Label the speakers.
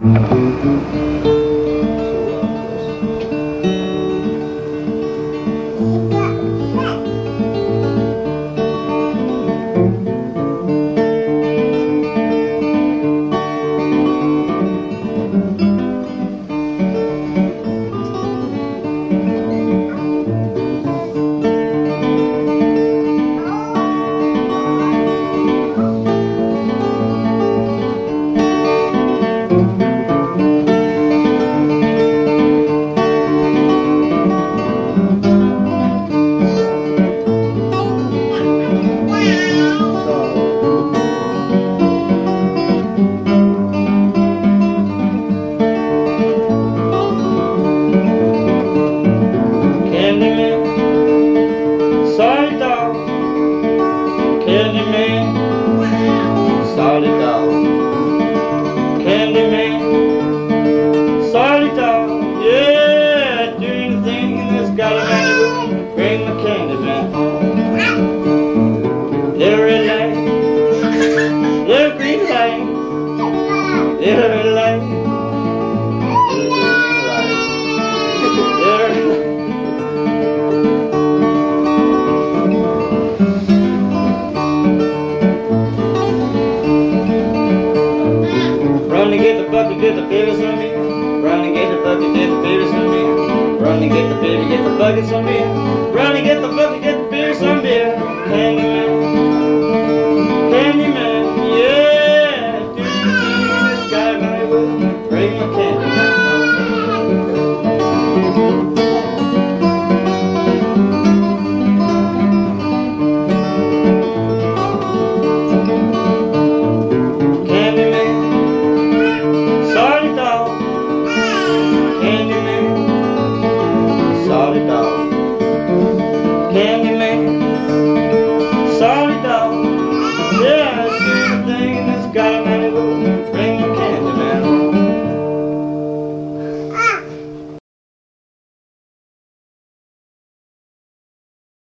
Speaker 1: Solid dog, Candyman, solid dog, Candyman, solid dog. Yeah, do anything that's got a man to bring the Candyman home. Little red light, little green light, little red light, little green light, little red light. Run to get the bucket, get the babies on me. Run to get the bucket, get the babies on me. Run to get the baby, get the buckets on me. Run to get the bucket, get the babies on me. Candyman, Candyman, yeah. Do this guy money will bring my Candyman. Solid dog,